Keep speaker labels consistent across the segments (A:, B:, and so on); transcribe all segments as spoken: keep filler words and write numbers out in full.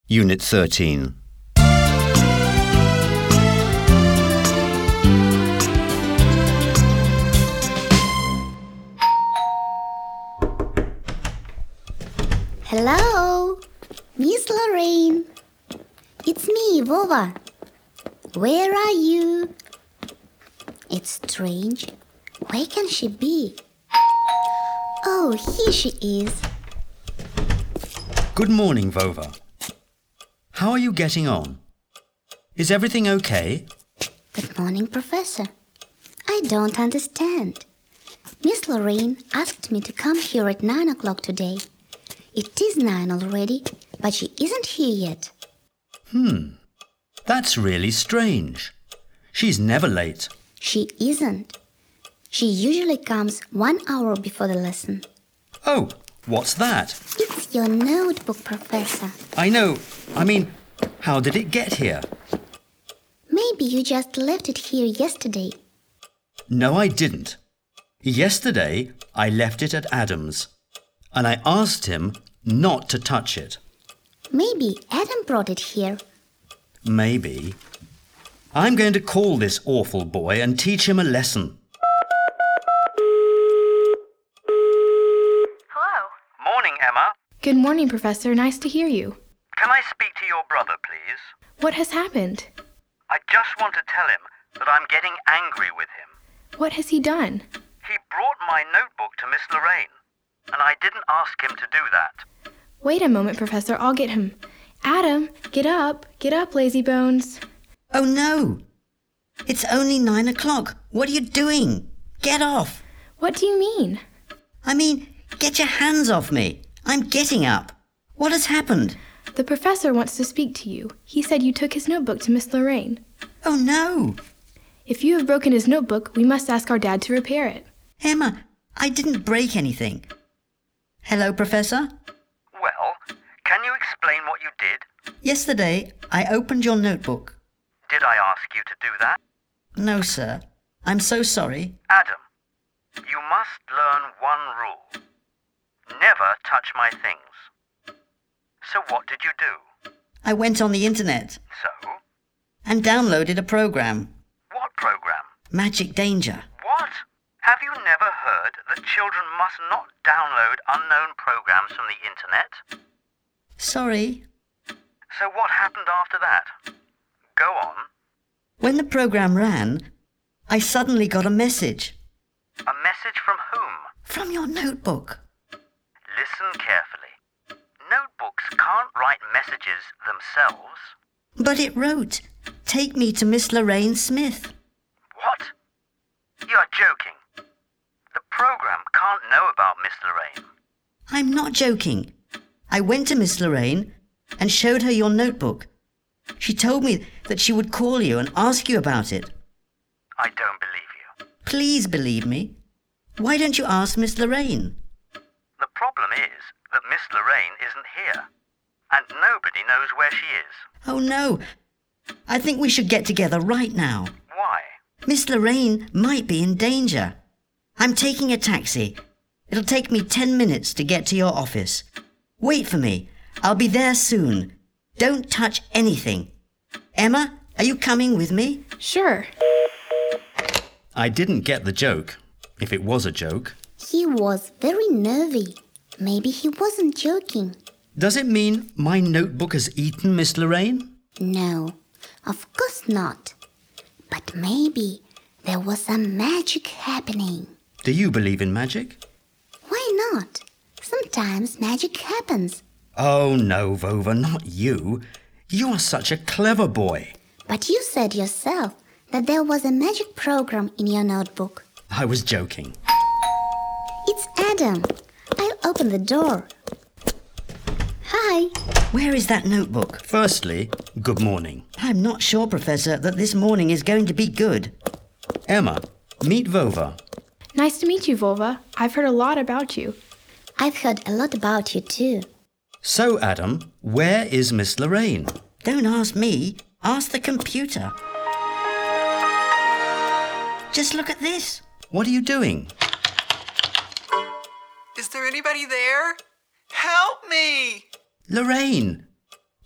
A: Unit thirteen.
B: Hello, Miss Lorraine. It's me, Vova. Where are you? It's strange. Where can she be? Oh, here she is.
A: Good morning, Vova. How are you getting on? Is everything okay?
B: Good morning, Professor. I don't understand. Miss Lorraine asked me to come here at nine o'clock today. It is nine already, but she isn't here yet.
A: Hmm, that's really strange. She's never late.
B: She isn't. She usually comes one hour before the lesson.
A: Oh, what's that?
B: It's your notebook, Professor.
A: I know. I mean, how did it get here?
B: Maybe you just left it here yesterday.
A: No, I didn't. Yesterday, I left it at Adam's, and I asked him not to touch it.
B: Maybe Adam brought it here.
A: Maybe. I'm going to call this awful boy and teach him a lesson.
C: Hello.
D: Morning, Emma.
C: Good morning, Professor. Nice to hear you.
D: Can I speak to your brother, please?
C: What has happened?
D: I just want to tell him that I'm getting angry with him.
C: What has he done?
D: He brought my notebook to Miss Lorraine, and I didn't ask him to do that.
C: Wait a moment, Professor. I'll get him. Adam, get up. Get up, lazy bones.
E: Oh, no. It's only nine o'clock. What are you doing? Get off.
C: What do you mean?
E: I mean, get your hands off me. I'm getting up. What has happened?
C: The professor wants to speak to you. He said you took his notebook to Miss Lorraine.
E: Oh, no.
C: If you have broken his notebook, we must ask our dad to repair it.
E: Emma, I didn't break anything. Hello, Professor?
D: Well, can you explain what you did?
E: Yesterday, I opened your notebook.
D: Did I ask you to do that?
E: No, sir. I'm so sorry.
D: Adam, you must learn one rule. Never touch my things. So what did you do?
E: I went on the internet
D: So?
E: and downloaded a program,
D: What program?
E: Magic Danger.
D: What? Have you never heard that children must not download unknown programs from the internet?
E: Sorry.
D: So what happened after that? Go on.
E: When the program ran, I suddenly got a message.
D: A message from whom?
E: From your notebook.
D: Listen carefully. Notebooks can't write messages themselves.
E: But it wrote, "Take me to Miss Lorraine Smith."
D: What? You're joking. The program can't know about Miss Lorraine.
E: I'm not joking. I went to Miss Lorraine and showed her your notebook. She told me that she would call you and ask you about it.
D: I don't believe you.
E: Please believe me. Why don't you ask Miss Lorraine?
D: The problem is that Miss Lorraine isn't here, and nobody knows where she is.
E: Oh, no. I think we should get together right now.
D: Why?
E: Miss Lorraine might be in danger. I'm taking a taxi. It'll take me ten minutes to get to your office. Wait for me. I'll be there soon. Don't touch anything. Emma, are you coming with me?
C: Sure.
A: I didn't get the joke, if it was a joke.
B: He was very nervy. Maybe he wasn't joking.
A: Does it mean my notebook has eaten Miss Lorraine?
B: No, of course not. But maybe there was some magic happening.
A: Do you believe in magic?
B: Why not? Sometimes magic happens.
A: Oh, no, Vova, not you. You are such a clever boy.
B: But you said yourself that there was a magic program in your notebook.
A: I was joking.
B: It's Adam. I'll open the door. Hi.
E: Where is that notebook?
A: Firstly, good morning.
E: I'm not sure, Professor, that this morning is going to be good.
A: Emma, meet Vova.
C: Nice to meet you, Volva. I've heard a lot about you.
B: I've heard a lot about you too.
A: So, Adam, where is Miss Lorraine?
E: Don't ask me. Ask the computer. Just look at this.
A: What are you doing?
F: Is there anybody there? Help me!
A: Lorraine,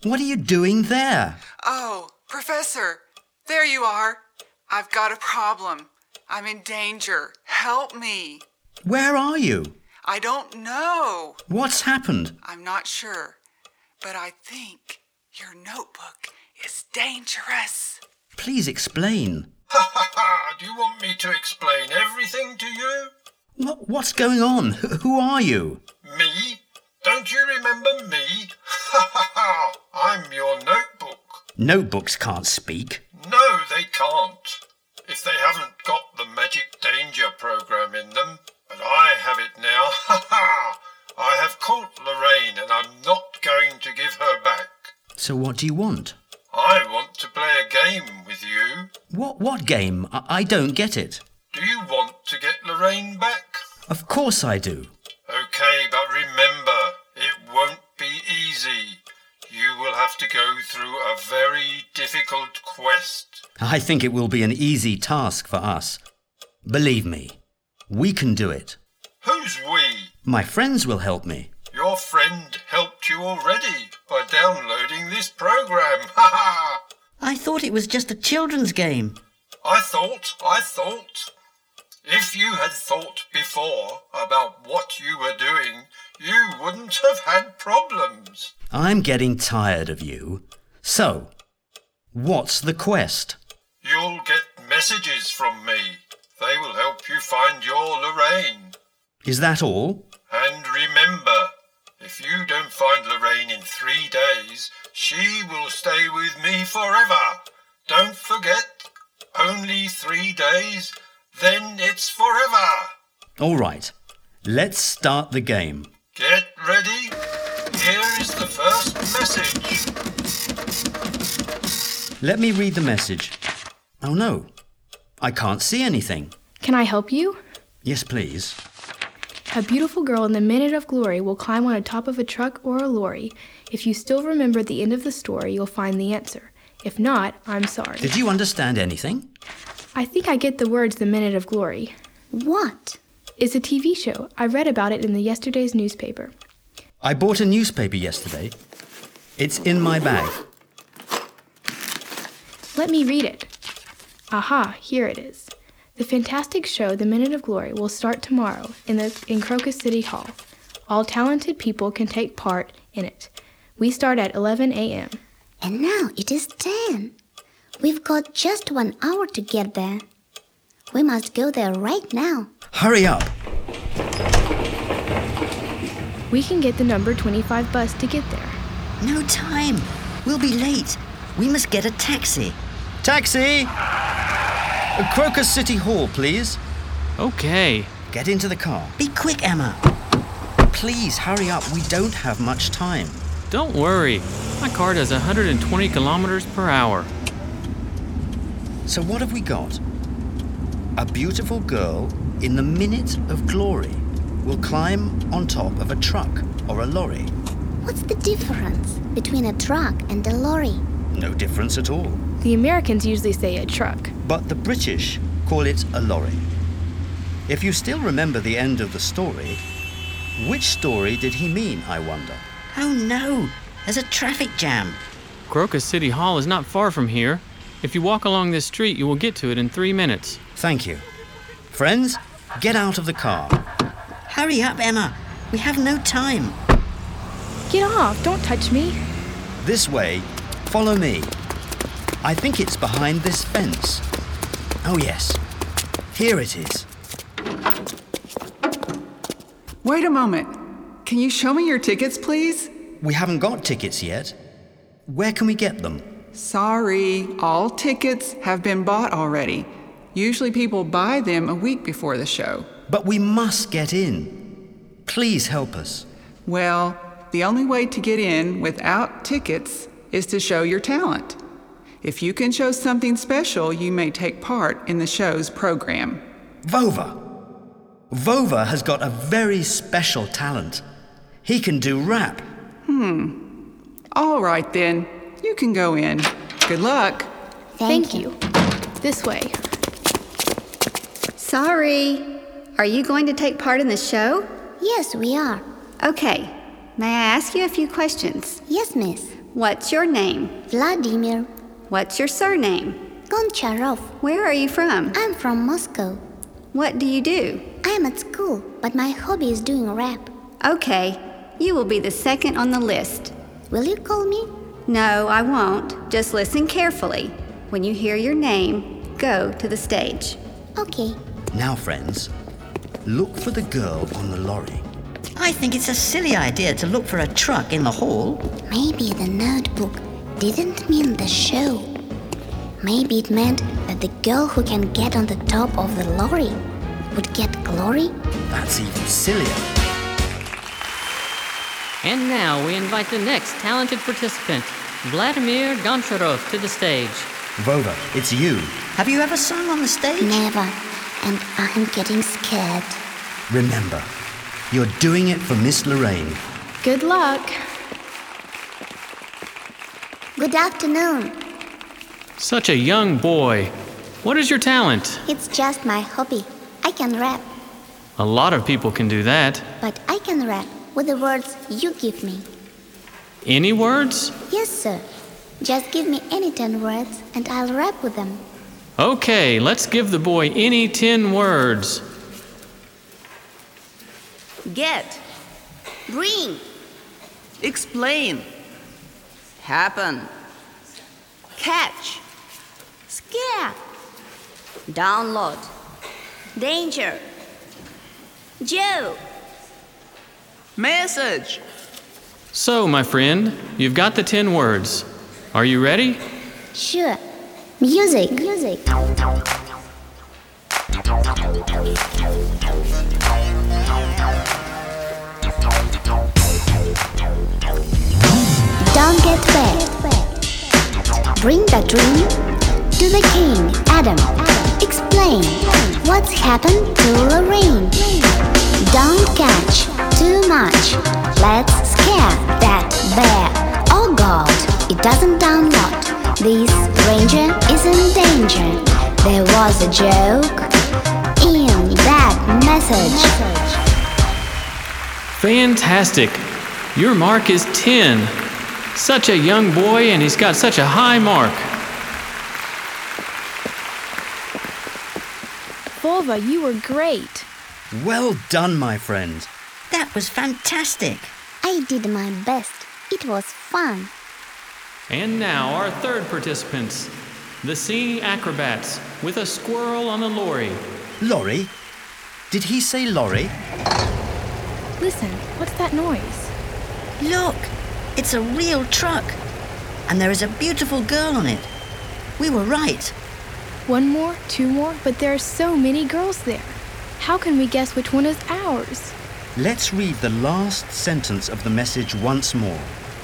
A: What are you doing there?
F: Oh, Professor, there you are. I've got a problem. I'm in danger. Help me.
A: Where are you?
F: I don't know.
A: What's happened?
F: I'm not sure, but I think your notebook is dangerous.
A: Please explain.
G: Ha ha ha! Do you want me to explain everything to you?
A: What, what's going on? Wh- Who are you?
G: Me? Don't you remember me? Ha ha ha! I'm your notebook.
A: Notebooks can't speak.
G: No, they can't. If they haven't got the Magic Danger program in them. But I have it now. Ha ha! I have caught Lorraine and I'm not going to give her back.
A: So what do you want?
G: I want to play a game with you.
A: What what game? I, I don't get it.
G: Do you want to get Lorraine back?
A: Of course I do.
G: Okay, but remember, it won't be easy. You will have to go through a very difficult quest.
A: I think it will be an easy task for us. Believe me, we can do it.
G: Who's we?
A: My friends will help me.
G: Your friend helped you already by downloading this program. Ha ha!
E: I thought it was just a children's game.
G: I thought, I thought. If you had thought before about what you were doing, you wouldn't have had problems.
A: I'm getting tired of you. So, what's the quest?
G: You'll get messages from me. They will help you find your Lorraine.
A: Is that all?
G: And remember, if you don't find Lorraine in three days, she will stay with me forever. Don't forget, only three days, then it's forever.
A: All right, let's start the game.
G: Get ready. Here is the first message.
A: Let me read the message. Oh no, I can't see anything.
C: Can I help you?
A: Yes, please.
C: A beautiful girl in the minute of glory will climb on the top of a truck or a lorry. If you still remember at the end of the story, you'll find the answer. If not, I'm sorry.
A: Did you understand anything?
C: I think I get the words the minute of glory.
B: What?
C: It's a T V show. I read about it in the yesterday's newspaper.
A: I bought a newspaper yesterday. It's in my bag.
C: Let me read it. Aha, here it is. The fantastic show, The Minute of Glory, will start tomorrow in, the, in Crocus City Hall. All talented people can take part in it. We start at eleven a.m.
B: And now it is ten. We've got just one hour to get there. We must go there right now.
A: Hurry up!
C: We can get the number twenty-five bus to get there.
E: No time. We'll be late. We must get a taxi.
A: Taxi! Crocus City Hall, please.
H: Okay.
A: Get into the car.
E: Be quick, Emma.
A: Please, hurry up. We don't have much time.
H: Don't worry. My car does one hundred twenty kilometers per hour.
A: So what have we got? A beautiful girl in the minute of glory will climb on top of a truck or a lorry.
B: What's the difference between a truck and a lorry?
A: No difference at all.
C: The Americans usually say a truck.
A: But the British call it a lorry. If you still remember the end of the story, which story did he mean, I wonder?
E: Oh no, there's a traffic jam.
H: Crocus City Hall is not far from here. If you walk along this street, you will get to it in three minutes.
A: Thank you. Friends, get out of the car.
E: Hurry up, Emma. We have no time.
C: Get off! Don't touch me!
A: This way. Follow me. I think it's behind this fence. Oh yes, here it is.
F: Wait a moment. Can you show me your tickets, please?
A: We haven't got tickets yet. Where can we get them?
F: Sorry, all tickets have been bought already. Usually people buy them a week before the show.
A: But we must get in. Please help us.
F: Well, the only way to get in without tickets is to show your talent. If you can show something special, you may take part in the show's program.
A: Vova. Vova has got a very special talent. He can do rap.
F: Hmm. All right then. You can go in. Good luck.
C: Thank you. This way.
I: Sorry. Are you going to take part in the show?
B: Yes, we are.
I: Okay. May I ask you a few questions?
B: Yes, miss.
I: What's your name?
B: Vladimir.
I: What's your surname?
B: Goncharov.
I: Where are you from?
B: I'm from Moscow.
I: What do you do?
B: I'm at school, but my hobby is doing rap.
I: Okay, you will be the second on the list.
B: Will you call me?
I: No, I won't. Just listen carefully. When you hear your name, go to the stage.
B: Okay.
A: Now, friends, look for the girl on the lorry.
E: I think it's a silly idea to look for a truck in the hall.
B: Maybe the notebook didn't mean the show. Maybe it meant that the girl who can get on the top of the lorry would get glory.
A: That's even sillier.
J: And now we invite the next talented participant, Vladimir Goncharov, to the stage.
A: Vova, it's you.
E: Have you ever sung on the stage?
B: Never. And I'm getting scared.
A: Remember, you're doing it for Miss Lorraine.
C: Good luck.
B: Good afternoon.
H: Such a young boy. What is your talent?
B: It's just my hobby. I can rap.
H: A lot of people can do that.
B: But I can rap with the words you give me.
H: Any words?
B: Yes, sir. Just give me any ten words and I'll rap with them.
H: Okay, let's give the boy any ten words.
K: Get.
B: Bring.
K: Explain. Happen. Catch.
B: Scare.
K: Download.
B: Danger. Joe.
K: Message.
H: So, my friend, you've got the ten words. Are you ready?
B: Sure. Music. Music. Don't get wet. Bring the dream to the king, Adam. Explain what's happened to Lorraine. Don't catch too much. Let's scare that bear. Oh God, it doesn't download. This ranger is in danger. There was a joke in that message.
H: Fantastic. Your mark is ten. Such a young boy, and he's got such a high mark.
C: Volva, you were great.
A: Well done, my friend.
E: That was fantastic.
B: I did my best. It was fun.
H: And now our third participants, the singing acrobats with a squirrel on the lorry.
A: Lorry? Did he say lorry?
C: Listen, what's that noise?
E: Look, it's a real truck. And there is a beautiful girl on it. We were right.
C: One more, two more, but there are so many girls there. How can we guess which one is ours?
A: Let's read the last sentence of the message once more.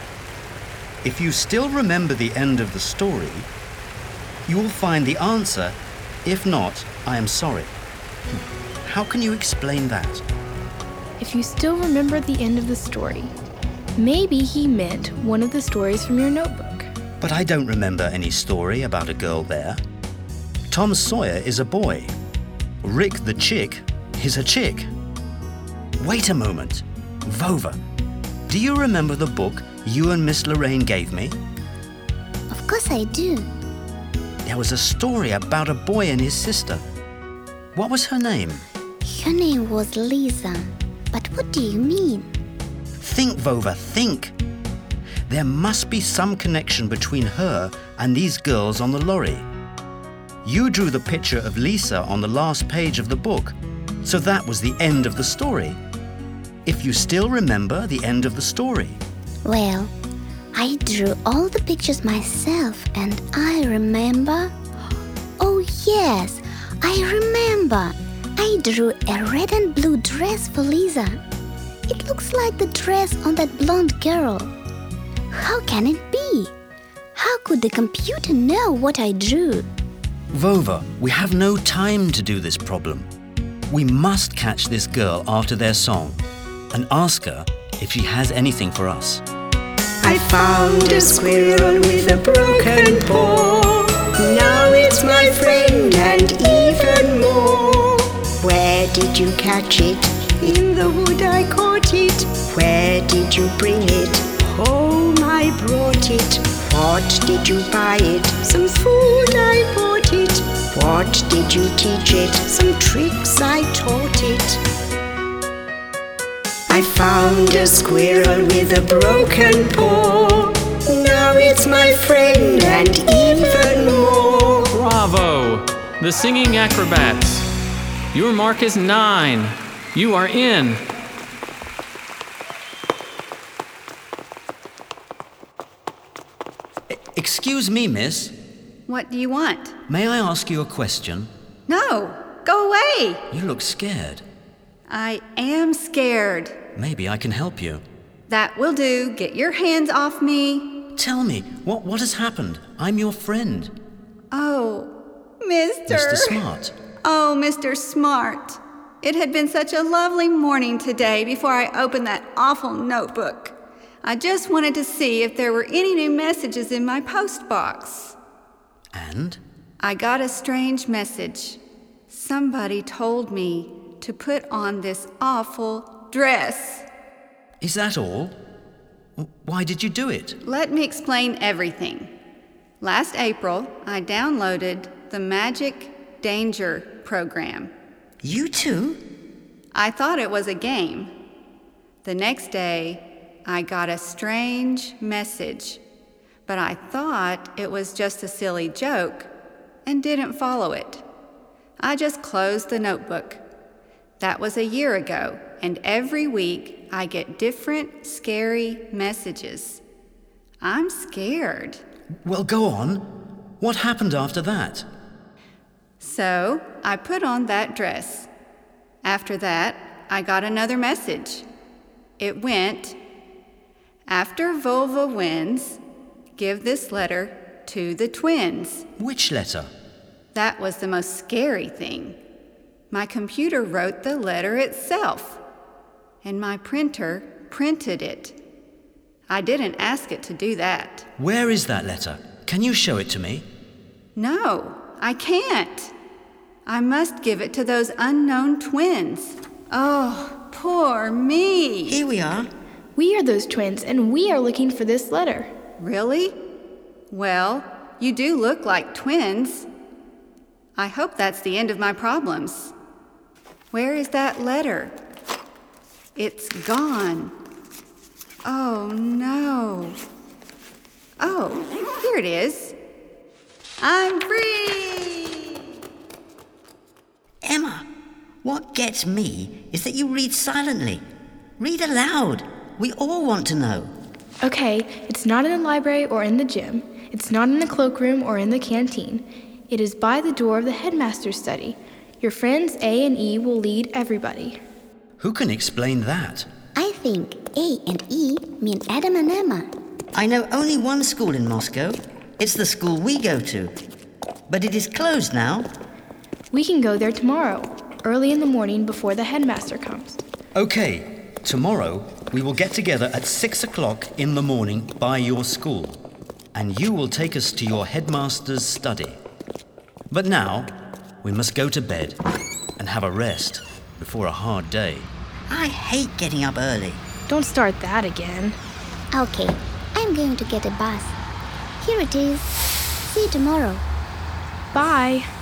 A: If you still remember the end of the story, you will find the answer. If not, I am sorry. How can you explain that?
C: If you still remember the end of the story, maybe he meant one of the stories from your notebook.
A: But I don't remember any story about a girl there. Tom Sawyer is a boy. Rick the chick is a chick. Wait a moment. Vova, do you remember the book you and Miss Lorraine gave me?
B: Of course I do.
A: There was a story about a boy and his sister. What was her name?
B: Her name was Lisa. But what do you mean?
A: Think, Vova, think. There must be some connection between her and these girls on the lorry. You drew the picture of Lisa on the last page of the book, so that was the end of the story. If you still remember the end of the story.
B: Well, I drew all the pictures myself and I remember... Oh yes, I remember. I drew a red and blue dress for Lisa. It looks like the dress on that blonde girl. How can it be? How could the computer know what I drew?
A: Vova, we have no time to do this problem. We must catch this girl after their song and ask her if she has anything for us.
L: I found a squirrel with a broken paw. Now it's my friend and even more. Where did you catch it? In the wood I caught it. Where did you bring it? home I brought it. What did you buy it? Some food I bought it. What did you teach it? Some tricks I taught it. I found a squirrel with a broken paw. Now it's my friend and even more.
H: Bravo! The Singing Acrobats. Your mark is nine. You are in.
A: Excuse me, miss.
I: What do you want?
A: May I ask you a question?
I: No, go away.
A: You look scared.
I: I am scared.
A: Maybe I can help you.
I: That will do. Get your hands off me.
A: Tell me, what, what has happened? I'm your friend.
I: Oh, Mister
A: Mister Smart.
I: Oh, Mister Smart. It had been such a lovely morning today before I opened that awful notebook. I just wanted to see if there were any new messages in my post box.
A: And?
I: I got a strange message. Somebody told me to put on this awful dress.
A: Is that all? Why did you do it?
I: Let me explain everything. Last April, I downloaded the Magic Danger program.
E: You too?
I: I thought it was a game. The next day, I got a strange message, but I thought it was just a silly joke and didn't follow it. I just closed the notebook. That was a year ago, and every week I get different scary messages. I'm scared.
A: Well, go on. What happened after that?
I: So I put on that dress. After that, I got another message. It went, "After Volva wins, give this letter to the twins."
A: Which letter?
I: That was the most scary thing. My computer wrote the letter itself, and my printer printed it. I didn't ask it to do that.
A: Where is that letter? Can you show it to me?
I: No, I can't. I must give it to those unknown twins. Oh, poor me.
E: Here we are.
C: We are those twins, and we are looking for this letter.
I: Really? Well, you do look like twins. I hope that's the end of my problems. Where is that letter? It's gone. Oh, no. Oh, here it is. I'm free!
E: Emma, what gets me is that you read silently. Read aloud. We all want to know.
C: Okay, it's not in the library or in the gym. It's not in the cloakroom or in the canteen. It is by the door of the headmaster's study. Your friends A and E will lead everybody.
A: Who can explain that?
B: I think A and E mean Adam and Emma.
E: I know only one school in Moscow. It's the school we go to. But it is closed now.
C: We can go there tomorrow, early in the morning before the headmaster comes.
A: Okay. Tomorrow, we will get together at six o'clock in the morning by your school, and you will take us to your headmaster's study. But now, we must go to bed and have a rest before a hard day.
E: I hate getting up early.
C: Don't start that again.
B: Okay, I'm going to get a bus. Here it is. See you tomorrow.
C: Bye.